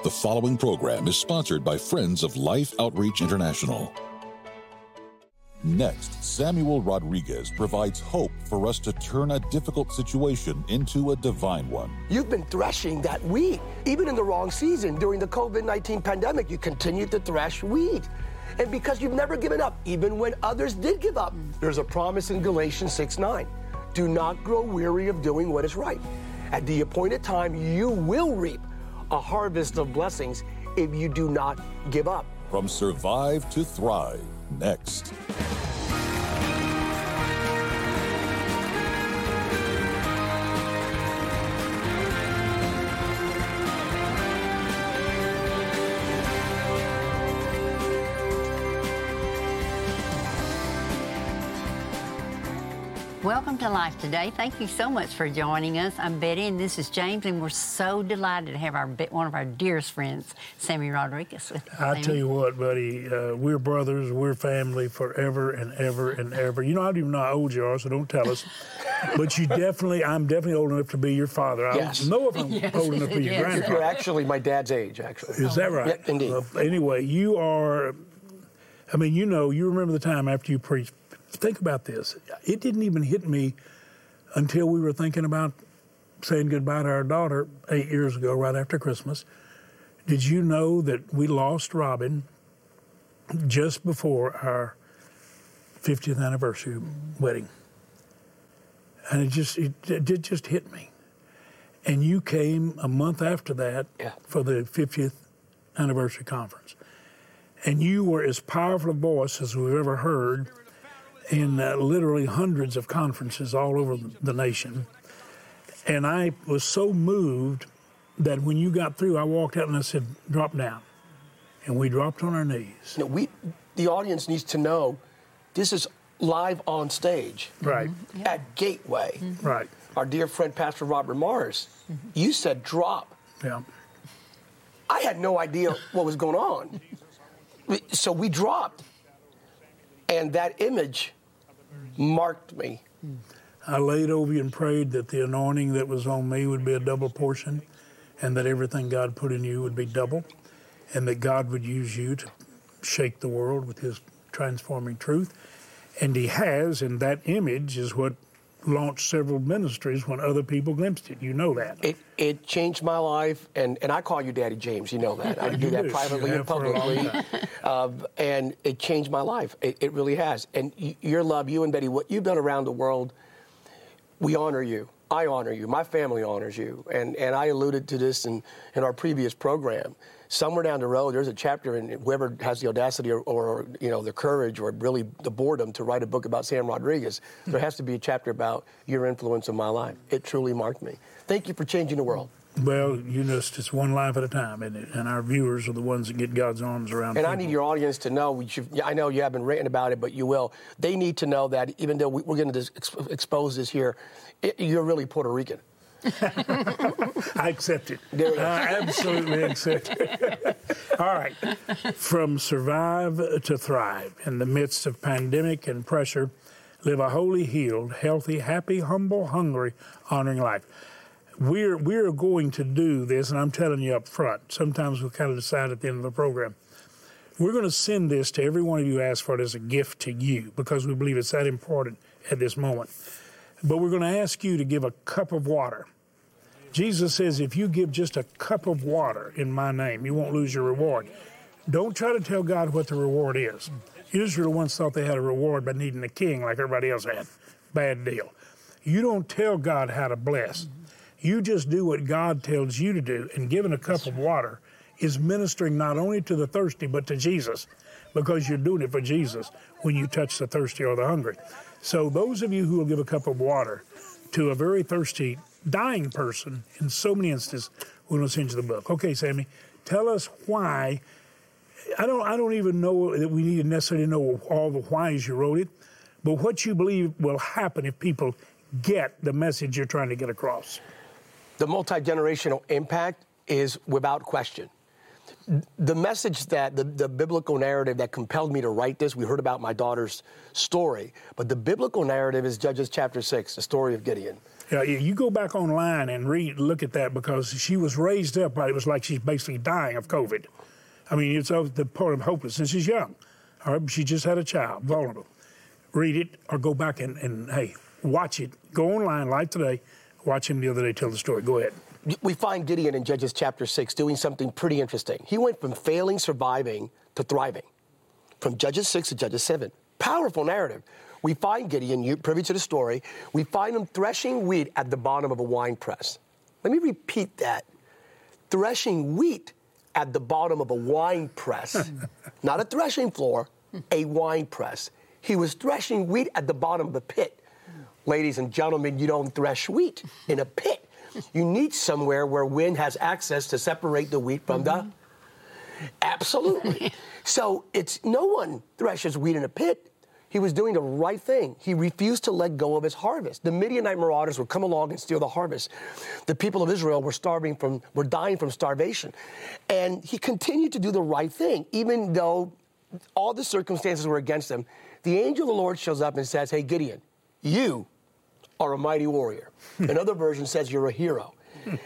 The following program is sponsored by Friends of Life Outreach International. Next, Samuel Rodriguez provides hope for us to turn a difficult situation into a divine one. You've been threshing that wheat. Even in the wrong season, during the COVID-19 pandemic, you continued to thresh wheat. And because you've never given up, even when others did give up, there's a promise in Galatians 6:9. Do not grow weary of doing what is right. At the appointed time, you will reap a harvest of blessings if you do not give up. From Survive to Thrive, next. Welcome to Life Today. Thank you so much for joining us. I'm Betty, and this is James, and we're so delighted to have one of our dearest friends, Sammy Rodriguez, with us. I tell you what, buddy, we're brothers, we're family forever and ever and ever. You know, I don't even know how old you are, so don't tell us. But I'm definitely old enough to be your father. Yes. I don't know if I'm old enough to be your grandfather. You're actually my dad's age, actually. Is that right? Yeah, indeed. Anyway, you are, you remember the time after you preached. Think about this. It didn't even hit me until we were thinking about saying goodbye to our daughter 8 years ago, right after Christmas. Did you know that we lost Robin just before our 50th anniversary wedding? And it just hit me. And you came a month after that for the 50th anniversary conference. And you were as powerful a voice as we've ever heard in literally hundreds of conferences all over the nation. And I was so moved that when you got through, I walked out and I said, drop down. And we dropped on our knees. You know, the audience needs to know this is live on stage. Right. At Gateway. Right. Our dear friend, Pastor Robert Morris, you said drop. Yeah. I had no idea what was going on. So we dropped. And that image marked me. I laid over you and prayed that the anointing that was on me would be a double portion, and that everything God put in you would be double, and that God would use you to shake the world with his transforming truth. And he has, and that image is what launched several ministries when other people glimpsed it. You know that. It changed my life, and I call you Daddy James. You know that. I do that privately and publicly. And it changed my life. It really has. And your love, you and Betty, what you've done around the world, we honor you. I honor you. My family honors you. And I alluded to this in our previous program. Somewhere down the road, there's a chapter in whoever has the audacity or the courage or really the boredom to write a book about Sam Rodriguez. There has to be a chapter about your influence in my life. It truly marked me. Thank you for changing the world. Well, it's just one life at a time, isn't it? And our viewers are the ones that get God's arms around And people. I need your audience to know, I know you haven't written about it, but you will. They need to know that even though we're going to expose this here, you're really Puerto Rican. I accept it. I absolutely accept it. All right. From survive to thrive in the midst of pandemic and pressure, live a holy, healed, healthy, happy, humble, hungry, honoring life. We're going to do this, and I'm telling you up front. Sometimes we'll kind of decide at the end of the program. We're going to send this to every one of you who asked for it as a gift to you because we believe it's that important at this moment. But we're going to ask you to give a cup of water. Jesus says if you give just a cup of water in my name, you won't lose your reward. Don't try to tell God what the reward is. Israel once thought they had a reward by needing a king like everybody else had. Bad deal. You don't tell God how to bless. You just do what God tells you to do, and giving a cup of water is ministering not only to the thirsty but to Jesus, because you're doing it for Jesus when you touch the thirsty or the hungry. So those of you who will give a cup of water to a very thirsty, dying person, in so many instances, we're going to send you the book. Okay, Sammy, tell us why. I don't even know that we need to necessarily know all the whys you wrote it, but what you believe will happen if people get the message you're trying to get across. The multi-generational impact is without question. The message that the biblical narrative that compelled me to write this, we heard about my daughter's story, but the biblical narrative is Judges chapter 6, the story of Gideon. Yeah, you go back online and look at that, because she was raised up, it was like she's basically dying of COVID. I mean, it's of the part of hopelessness. She's young. All right, she just had a child, vulnerable. Read it or go back and hey, watch it. Go online live today. Watch him the other day tell the story. Go ahead. We find Gideon in Judges chapter 6 doing something pretty interesting. He went from failing, surviving, to thriving. From Judges 6 to Judges 7. Powerful narrative. We find Gideon, you're privy to the story, we find him threshing wheat at the bottom of a wine press. Let me repeat that. Threshing wheat at the bottom of a wine press. Not a threshing floor, a wine press. He was threshing wheat at the bottom of a pit. Ladies and gentlemen, you don't thresh wheat in a pit. You need somewhere where wind has access to separate the wheat from the... Absolutely. So no one threshes wheat in a pit. He was doing the right thing. He refused to let go of his harvest. The Midianite marauders would come along and steal the harvest. The people of Israel were dying from starvation. And he continued to do the right thing, even though all the circumstances were against him. The angel of the Lord shows up and says, hey, Gideon, you are a mighty warrior. Another version says you're a hero.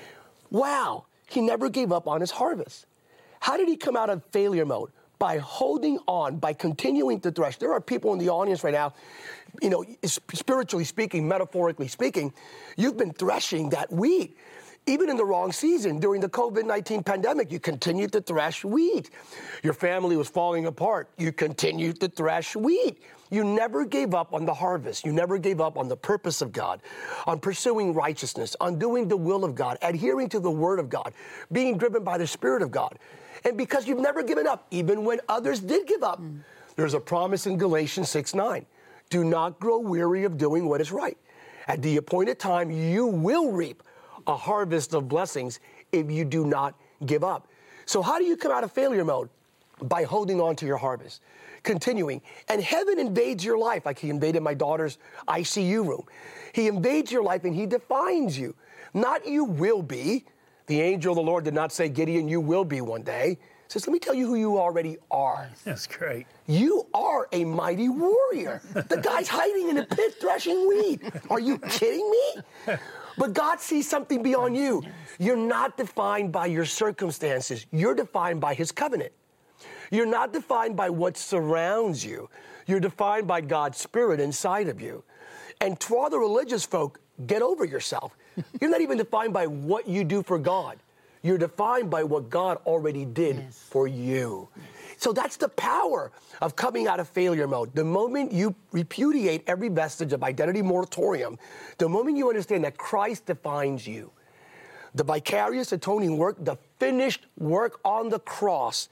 Wow, he never gave up on his harvest. How did he come out of failure mode? By holding on, by continuing to thresh. There are people in the audience right now, you know, spiritually speaking, metaphorically speaking, you've been threshing that wheat. Even in the wrong season, during the COVID-19 pandemic, you continued to thresh wheat. Your family was falling apart. You continued to thresh wheat. You never gave up on the harvest. You never gave up on the purpose of God, on pursuing righteousness, on doing the will of God, adhering to the word of God, being driven by the Spirit of God. And because you've never given up, even when others did give up, there's a promise in Galatians 6:9. Do not grow weary of doing what is right. At the appointed time, you will reap a harvest of blessings if you do not give up. So how do you come out of failure mode? By holding on to your harvest, continuing. And heaven invades your life like he invaded my daughter's ICU room. He invades your life and he defines you. Not you will be. The angel of the Lord did not say, Gideon, you will be one day. He says, let me tell you who you already are. That's great. You are a mighty warrior. The guy's hiding in a pit threshing wheat. Are you kidding me? But God sees something beyond you. You're not defined by your circumstances. You're defined by his covenant. You're not defined by what surrounds you. You're defined by God's Spirit inside of you. And to all the religious folk, get over yourself. You're not even defined by what you do for God. You're defined by what God already did for you. So that's the power of coming out of failure mode. The moment you repudiate every vestige of identity moratorium, the moment you understand that Christ defines you, the vicarious atoning work, the finished work on the cross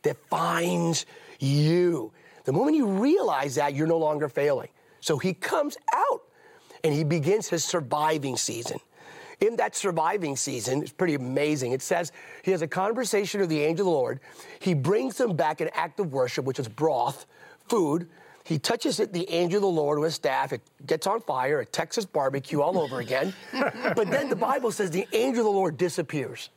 defines you. The moment you realize that, you're no longer failing. So he comes out and he begins his surviving season. In that surviving season, it's pretty amazing. It says he has a conversation with the angel of the Lord. He brings him back an act of worship, which is broth, food. He touches it, the angel of the Lord, with a staff. It gets on fire, a Texas barbecue all over again. But then the Bible says the angel of the Lord disappears.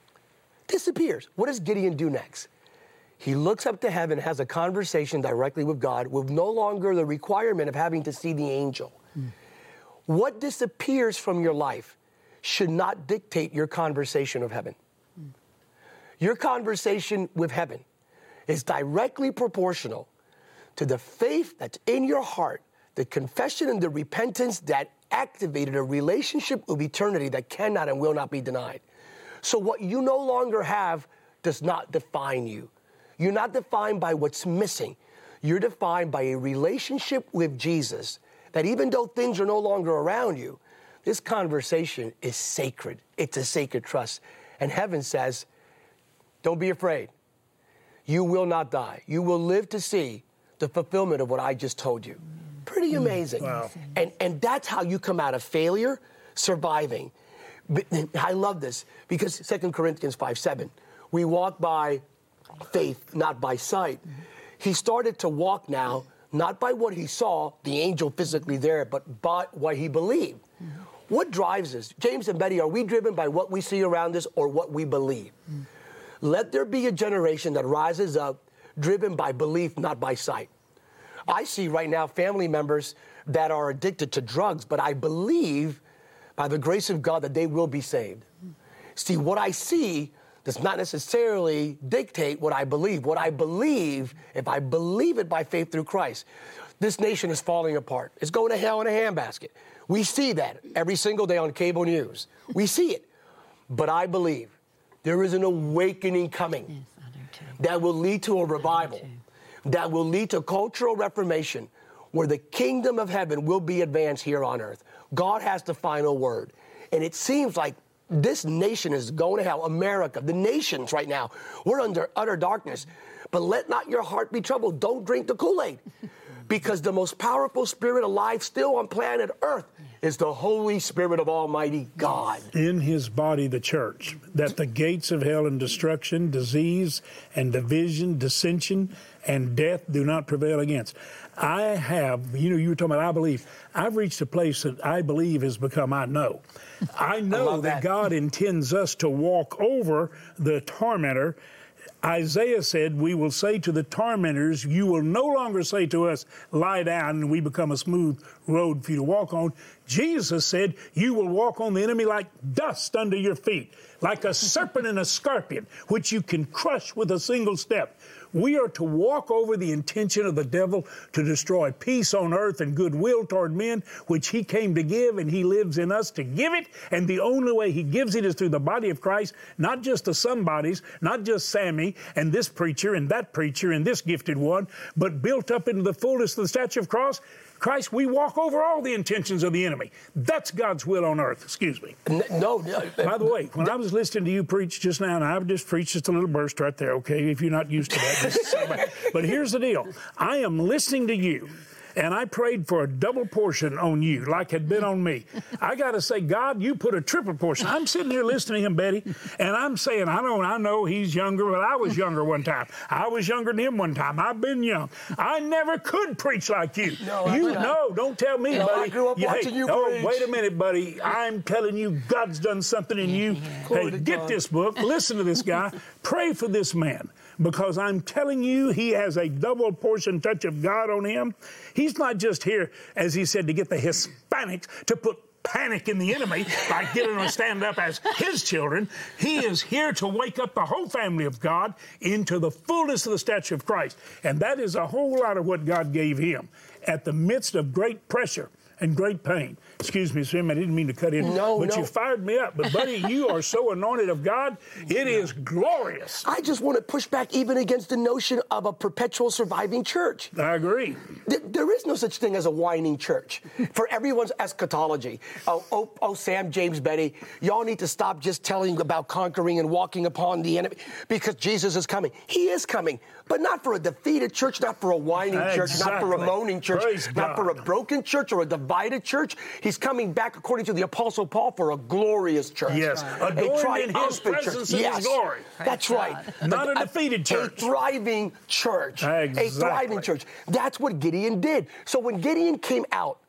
Disappears. What does Gideon do next? He looks up to heaven, has a conversation directly with God, with no longer the requirement of having to see the angel. What disappears from your life should not dictate your conversation of heaven. Your conversation with heaven is directly proportional to the faith that's in your heart, the confession and the repentance that activated a relationship with eternity that cannot and will not be denied. So what you no longer have does not define you. You're not defined by what's missing. You're defined by a relationship with Jesus that even though things are no longer around you, this conversation is sacred. It's a sacred trust. And heaven says, don't be afraid. You will not die. You will live to see the fulfillment of what I just told you. Pretty amazing. Wow. And that's how you come out of failure, surviving. I love this because 2 Corinthians 5:7, we walk by faith, not by sight. He started to walk now, not by what he saw, the angel physically there, but by what he believed. What drives us? James and Betty, are we driven by what we see around us or what we believe? Let there be a generation that rises up driven by belief, not by sight. I see right now family members that are addicted to drugs, but I believe by the grace of God, that they will be saved. See, what I see does not necessarily dictate what I believe. What I believe, if I believe it by faith through Christ, this nation is falling apart. It's going to hell in a handbasket. We see that every single day on cable news. We see it. But I believe there is an awakening coming that will lead to a revival, that will lead to cultural reformation, where the kingdom of heaven will be advanced here on earth. God has the final word. And it seems like this nation is going to hell. America, the nations right now, we're under utter darkness. But let not your heart be troubled. Don't drink the Kool-Aid. Because the most powerful spirit alive still on planet Earth is the Holy Spirit of Almighty God. In his body, the church, that the gates of hell and destruction, disease and division, dissension and death do not prevail against. I have, you were talking about I believe. I've reached a place that I believe has become I know. I know that God intends us to walk over the tormentor. Isaiah said, we will say to the tormentors, you will no longer say to us, lie down, and we become a smooth road for you to walk on. Jesus said, you will walk on the enemy like dust under your feet, like a serpent and a scorpion, which you can crush with a single step. We are to walk over the intention of the devil to destroy peace on earth and goodwill toward men, which he came to give, and he lives in us to give it. And the only way he gives it is through the body of Christ, not just the somebodies, not just Sammy and this preacher and that preacher and this gifted one, but built up into the fullness of the stature of Christ, we walk over all the intentions of the enemy. That's God's will on earth. Excuse me. No. By the way, when I was listening to you preach just now, and I just preached just a little burst right there, okay, if you're not used to that. But here's the deal. I am listening to you, and I prayed for a double portion on you, like had been on me. I got to say, God, you put a triple portion. I'm sitting here listening to him, Betty, and I'm saying, I know he's younger, but I was younger one time. I was younger than him one time. I've been young. I never could preach like you. Don't tell me, buddy. I grew up watching you preach. Wait a minute, buddy. I'm telling you, God's done something in you. Hey, get this book. Listen to this guy. Pray for this man. Because I'm telling you, he has a double portion touch of God on him. He's not just here, as he said, to get the Hispanics to put panic in the enemy by getting them to stand up as his children. He is here to wake up the whole family of God into the fullness of the stature of Christ. And that is a whole lot of what God gave him at the midst of great pressure and great pain. Excuse me, Sim, I didn't mean to cut in. But you fired me up. But, buddy, you are so anointed of God, it is glorious. I just want to push back even against the notion of a perpetual surviving church. I agree. There is no such thing as a whining church. For everyone's eschatology. Sam, James, Betty, y'all need to stop just telling about conquering and walking upon the enemy, because Jesus is coming. He is coming, but not for a defeated church, not for a whining church, not for a moaning church, not for a broken church or a divided church. He's coming back, according to the Apostle Paul, for a glorious church. Yes, adorned in his presence and his glory. That's right. Not a defeated church. A thriving church. Exactly. A thriving church. That's what Gideon did. So when Gideon came out,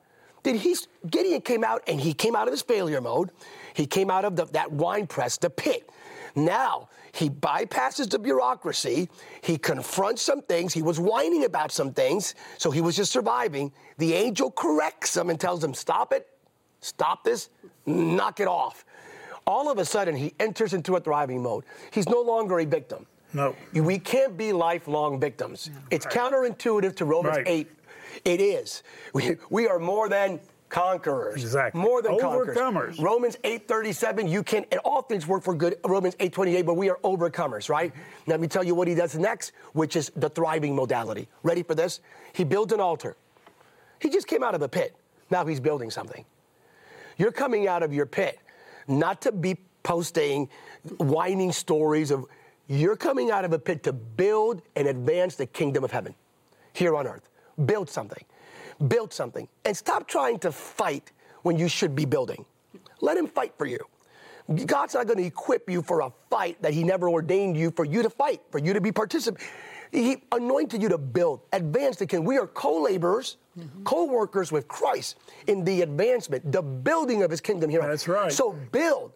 Gideon came out, and he came out of his failure mode. He came out of that wine press, the pit. Now, he bypasses the bureaucracy. He confronts some things. He was whining about some things, so he was just surviving. The angel corrects him and tells him, stop it, stop this, knock it off. All of a sudden, he enters into a thriving mode. He's no longer a victim. No. We can't be lifelong victims. It's counterintuitive to Romans 8. It is. We are more than conquerors. Exactly. More than overcomers. Romans 8:37, you can, and all things work for good. Romans 8:28, but we are overcomers, right? Now, let me tell you what he does next, which is the thriving modality. Ready for this? He builds an altar. He just came out of a pit. Now he's building something. You're coming out of your pit, not to be posting whining stories of, you're coming out of a pit to build and advance the kingdom of heaven here on earth. Build something. Build something. And stop trying to fight when you should be building. Let him fight for you. God's not going to equip you for a fight that he never ordained you for you to fight, for you to be participant. He anointed you to build, advance the kingdom. We are co-laborers, co-workers with Christ in the advancement, the building of his kingdom here. That's right. So build.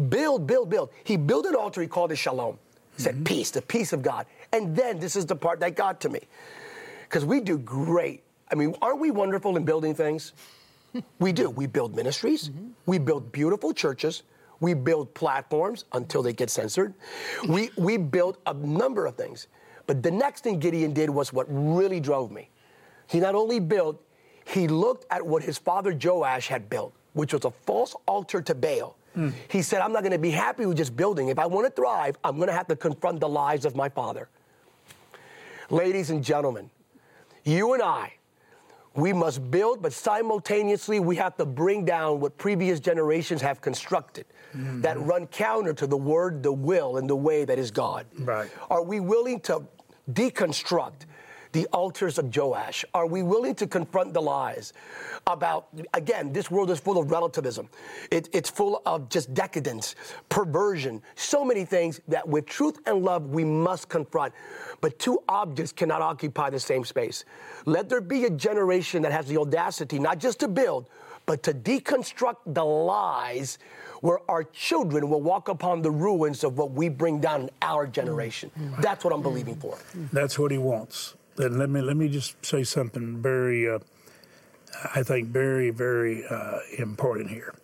He built an altar. He called it Shalom. He said peace, the peace of God. And then this is the part that got to me. Because we do great. I mean, aren't we wonderful in building things? We do. We build ministries. We build beautiful churches. We build platforms until they get censored. We build a number of things. But the next thing Gideon did was what really drove me. He not only built, he looked at what his father Joash had built, which was a false altar to Baal. He said, I'm not going to be happy with just building. If I want to thrive, I'm going to have to confront the lies of my father. Ladies and gentlemen, you and I, we must build, but simultaneously we have to bring down what previous generations have constructed that run counter to the word, the will, and the way that is God. Right. Are we willing to deconstruct the altars of Joash? Are we willing to confront the lies about, again, this world is full of relativism. It's full of just decadence, perversion, so many things that with truth and love we must confront. But two objects cannot occupy the same space. Let there be a generation that has the audacity not just to build, but to deconstruct the lies where our children will walk upon the ruins of what we bring down in our generation. That's what I'm believing for. That's what he wants. Then let me just say something very, I think very, very important here.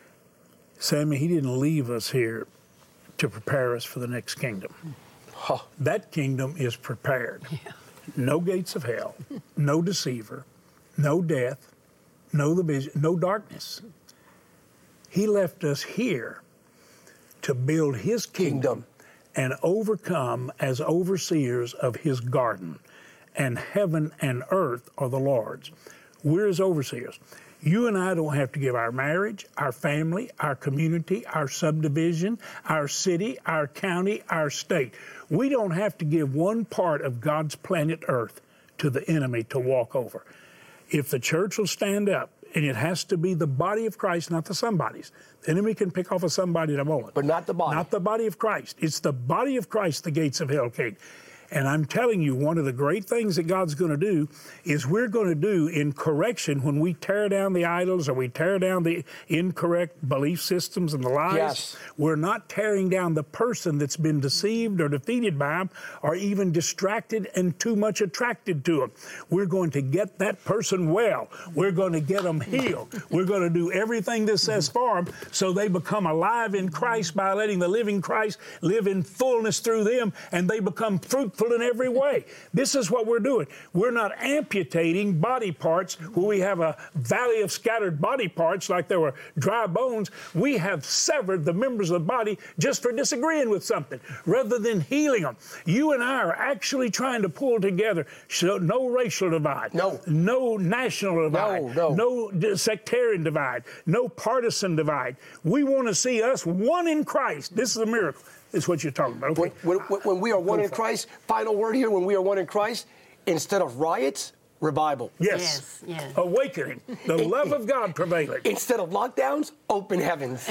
Sammy, he didn't leave us here to prepare us for the next kingdom. That kingdom is prepared. No gates of hell, no deceiver, no death, no division, no darkness. He left us here to build his kingdom and overcome as overseers of his garden. And heaven and earth are the Lord's. We're his overseers. You and I don't have to give our marriage, our family, our community, our subdivision, our city, our county, our state. We don't have to give one part of God's planet Earth to the enemy to walk over. If the church will stand up, and it has to be the body of Christ, not the somebodies. The enemy can pick off of somebody in a moment. But not the body. Not the body of Christ. It's the body of Christ, the gates of hell can't. And I'm telling you, one of the great things that God's going to do is we're going to do in correction when we tear down the idols or we tear down the incorrect belief systems and the lies. Yes. We're not tearing down the person that's been deceived or defeated by them or even distracted and too much attracted to them. We're going to get that person well. We're going to get them healed. We're going to do everything this says for them so they become alive in Christ by letting the living Christ live in fullness through them, and they become fruitful in every way. This is what we're doing. We're not amputating body parts where we have a valley of scattered body parts like there were dry bones. We have severed the members of the body just for disagreeing with something rather than healing them. You and I are actually trying to pull together no racial divide, no national divide, no sectarian divide, no partisan divide. We want to see us one in Christ. This is a miracle. Is what you're talking about. Okay. When we are one in Christ, final word here, when we are one in Christ, instead of riots, revival. Yes. Awakening. The love of God prevailing. Instead of lockdowns, open heavens.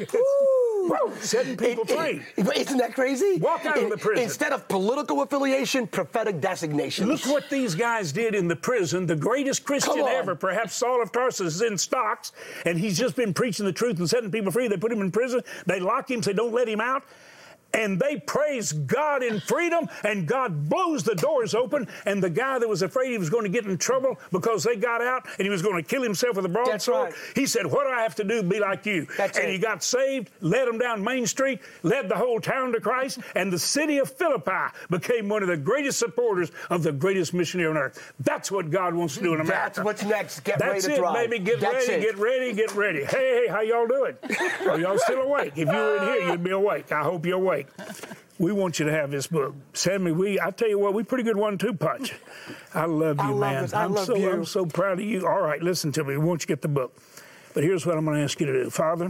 Setting people free. Isn't that crazy? Walk out of the prison. Instead of political affiliation, prophetic designations. Look what these guys did in the prison. The greatest Christian ever, perhaps Saul of Tarsus, is in stocks, and he's just been preaching the truth and setting people free. They put him in prison. They lock him, say, don't let him out. And they praise God in freedom, and God blows the doors open, and the guy that was afraid he was going to get in trouble because they got out and he was going to kill himself with a broadsword, he said, what do I have to do to be like you? He got saved, led them down Main Street, led the whole town to Christ, and the city of Philippi became one of the greatest supporters of the greatest missionary on earth. That's what God wants to do in America. That's what's next. Get ready to thrive. thrive. Baby. Get ready. Hey, how y'all doing? Are y'all still awake? If you were in here, you'd be awake. I hope you're awake. We want you to have this book. Sammy, I tell you what, we pretty good 1-2 punch. I love you, man. I'm so proud of you. All right, listen to me. We want you to get the book. But here's what I'm going to ask you to do. Father,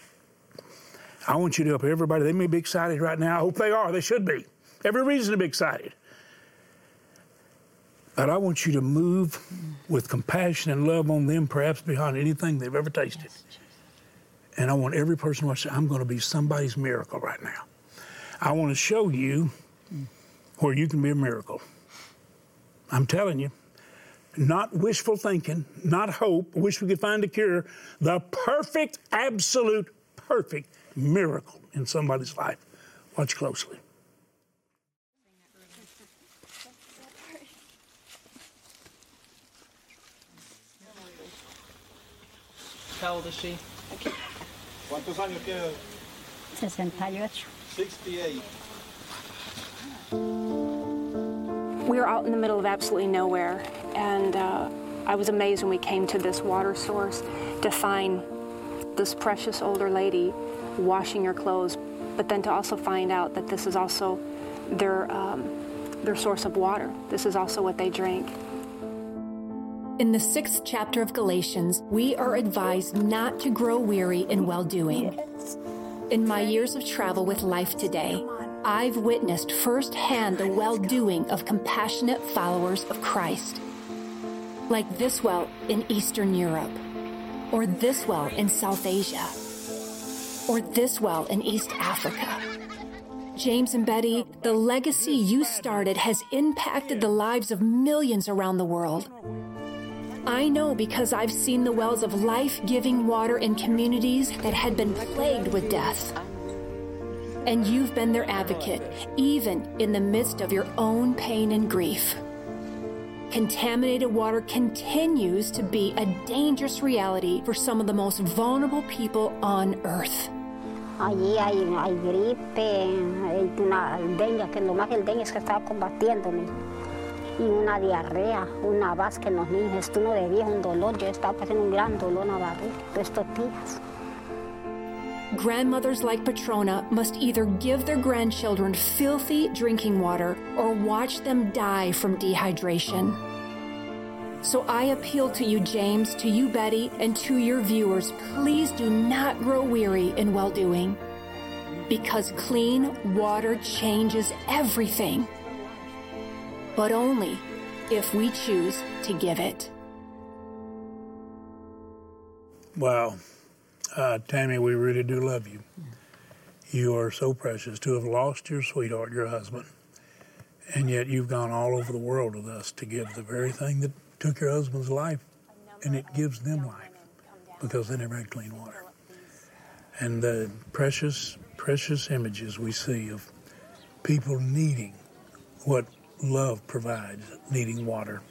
I want you to help everybody. They may be excited right now. I hope they are. They should be. Every reason to be excited. But I want you to move with compassion and love on them, perhaps beyond anything they've ever tasted. And I want every person to say, I'm going to be somebody's miracle right now. I want to show you where you can be a miracle. I'm telling you, not wishful thinking, not hope, wish we could find a cure, the perfect, absolute, perfect miracle in somebody's life. Watch closely. How old is she? ¿Cuántos años tiene? 68. 68. We were out in the middle of absolutely nowhere, and I was amazed when we came to this water source to find this precious older lady washing her clothes, but then to also find out that this is also their source of water. This is also what they drink. In the 6th chapter of Galatians, we are advised not to grow weary in well-doing. In my years of travel with Life Today, I've witnessed firsthand the well-doing of compassionate followers of Christ. Like this well in Eastern Europe, or this well in South Asia, or this well in East Africa. James and Betty, the legacy you started has impacted the lives of millions around the world. I know because I've seen the wells of life-giving water in communities that had been plagued with death. And you've been their advocate, even in the midst of your own pain and grief. Contaminated water continues to be a dangerous reality for some of the most vulnerable people on earth. Allí hay gripe, una dengue, que lo más el dengue es que estaba combatiéndome. Y una diarrea, una vasca en los niños, esto no debía, un dolor, yo estaba pasando un gran dolor en la barriga todos estos días. Grandmothers like Petrona must either give their grandchildren filthy drinking water or watch them die from dehydration. So I appeal to you, James, to you, Betty, and to your viewers, please do not grow weary in well-doing, because clean water changes everything, but only if we choose to give it. Wow. Tammy, we really do love you. You are so precious to have lost your sweetheart, your husband, and yet you've gone all over the world with us to give the very thing that took your husband's life, and it gives them life because they never had clean water. And the precious, precious images we see of people needing what love provides, needing water.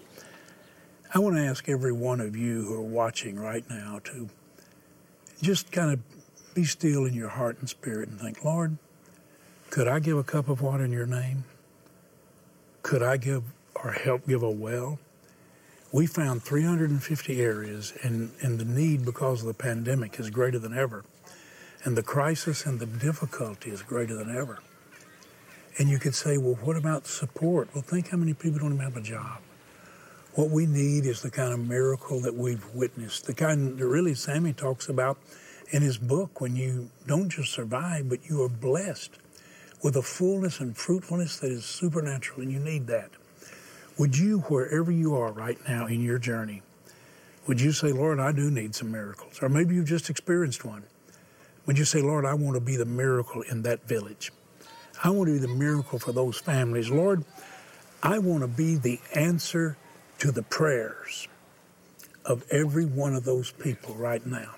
I want to ask every one of you who are watching right now to just kind of be still in your heart and spirit and think, Lord, could I give a cup of water in your name? Could I give or help give a well? We found 350 areas, and the need because of the pandemic is greater than ever. And the crisis and the difficulty is greater than ever. And you could say, well, what about support? Well, think how many people don't even have a job. What we need is the kind of miracle that we've witnessed, the kind that really Sammy talks about in his book, when you don't just survive, but you are blessed with a fullness and fruitfulness that is supernatural, and you need that. Would you, wherever you are right now in your journey, would you say, Lord, I do need some miracles? Or maybe you've just experienced one. Would you say, Lord, I want to be the miracle in that village. I want to be the miracle for those families. Lord, I want to be the answer to the prayers of every one of those people right now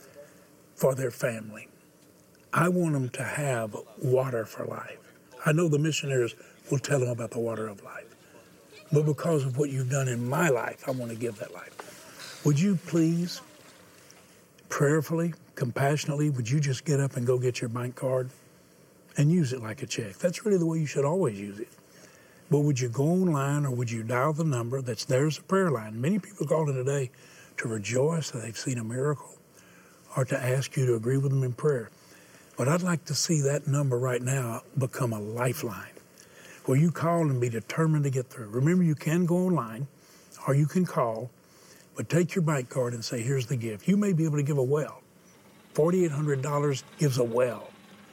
for their family. I want them to have water for life. I know the missionaries will tell them about the water of life. But because of what you've done in my life, I want to give that life. Would you please, prayerfully, compassionately, would you just get up and go get your bank card and use it like a check? That's really the way you should always use it. But would you go online or would you dial the number that's there as a prayer line? Many people call in today to rejoice that they've seen a miracle or to ask you to agree with them in prayer. But I'd like to see that number right now become a lifeline where you call and be determined to get through. Remember, you can go online or you can call, but take your bank card and say, here's the gift. You may be able to give a well. $4,800 gives a well.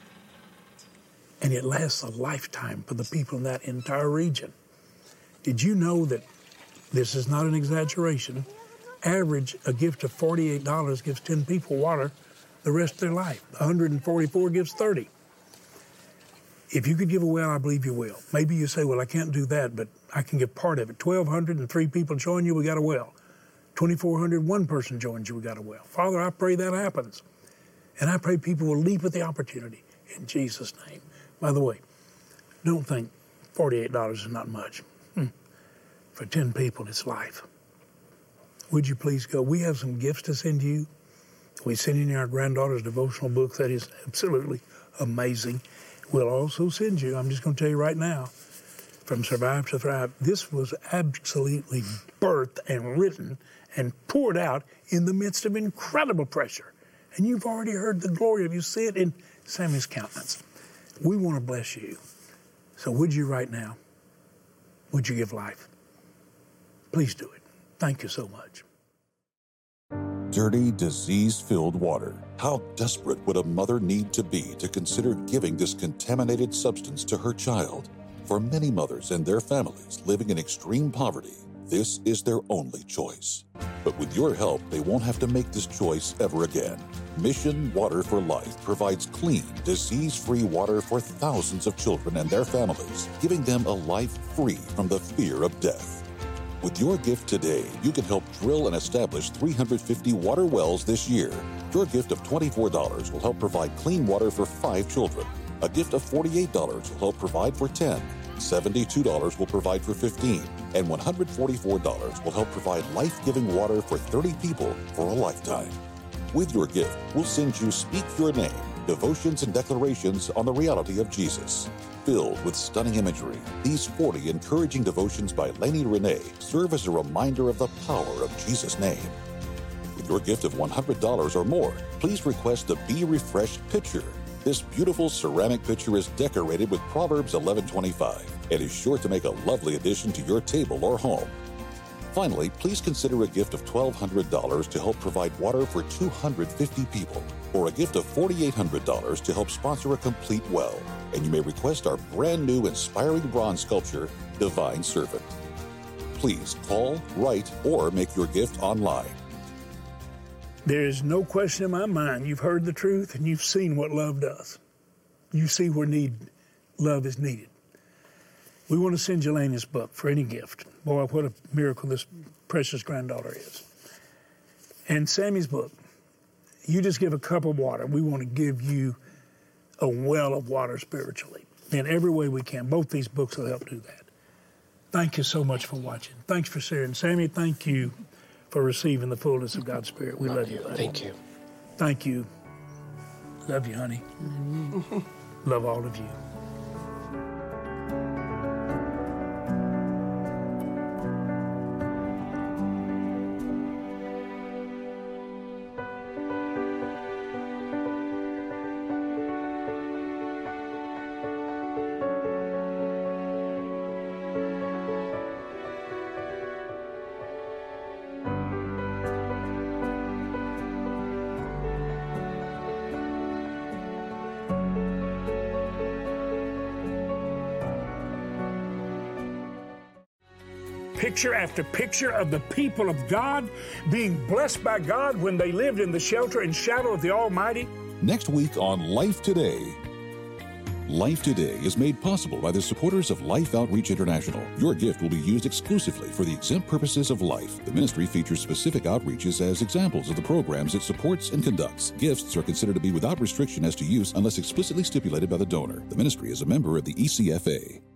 And it lasts a lifetime for the people in that entire region. Did you know that, this is not an exaggeration, average, a gift of $48 gives 10 people water the rest of their life. 144 gives 30. If you could give a well, I believe you will. Maybe you say, well, I can't do that, but I can give part of it. 1,203 people join you, we got a well. 2,400, one person joins you, we got a well. Father, I pray that happens. And I pray people will leap at the opportunity in Jesus' name. By the way, don't think $48 is not much. For 10 people, it's life. Would you please go? We have some gifts to send you. We send you our granddaughter's devotional book that is absolutely amazing. We'll also send you, I'm just going to tell you right now, From Survive to Thrive. This was absolutely birthed and written and poured out in the midst of incredible pressure. And you've already heard the glory of it. You see it in Sammy's countenance. We want to bless you. So would you right now, would you give life? Please do it. Thank you so much. Dirty, disease-filled water. How desperate would a mother need to be to consider giving this contaminated substance to her child? For many mothers and their families living in extreme poverty, this is their only choice. But with your help, they won't have to make this choice ever again. Mission Water for Life provides clean, disease-free water for thousands of children and their families, giving them a life free from the fear of death. With your gift today, you can help drill and establish 350 water wells this year. Your gift of $24 will help provide clean water for 5 children. A gift of $48 will help provide for 10. $72 will provide for 15. And $144 will help provide life-giving water for 30 people for a lifetime. With your gift, we'll send you Speak Your Name, devotions and declarations on the reality of Jesus. Filled with stunning imagery, these 40 encouraging devotions by Lainey Renee serve as a reminder of the power of Jesus' name. With your gift of $100 or more, please request the Be Refreshed pitcher. This beautiful ceramic pitcher is decorated with Proverbs 11:25 and is sure to make a lovely addition to your table or home. Finally, please consider a gift of $1,200 to help provide water for 250 people, or a gift of $4,800 to help sponsor a complete well. And you may request our brand new inspiring bronze sculpture, Divine Servant. Please call, write, or make your gift online. There is no question in my mind. You've heard the truth and you've seen what love does. You see where love is needed. We want to send you Lainey's book for any gift. Boy, what a miracle this precious granddaughter is. And Sammy's book. You just give a cup of water. We want to give you a well of water spiritually in every way we can. Both these books will help do that. Thank you so much for watching. Thanks for sharing. Sammy, thank you for receiving the fullness of God's Spirit. We love you, honey. Thank you. Thank you. Love you, honey. Love all of you. Picture after picture of the people of God being blessed by God when they lived in the shelter and shadow of the Almighty. Next week on Life Today. Life Today is made possible by the supporters of Life Outreach International. Your gift will be used exclusively for the exempt purposes of life. The ministry features specific outreaches as examples of the programs it supports and conducts. Gifts are considered to be without restriction as to use unless explicitly stipulated by the donor. The ministry is a member of the ECFA.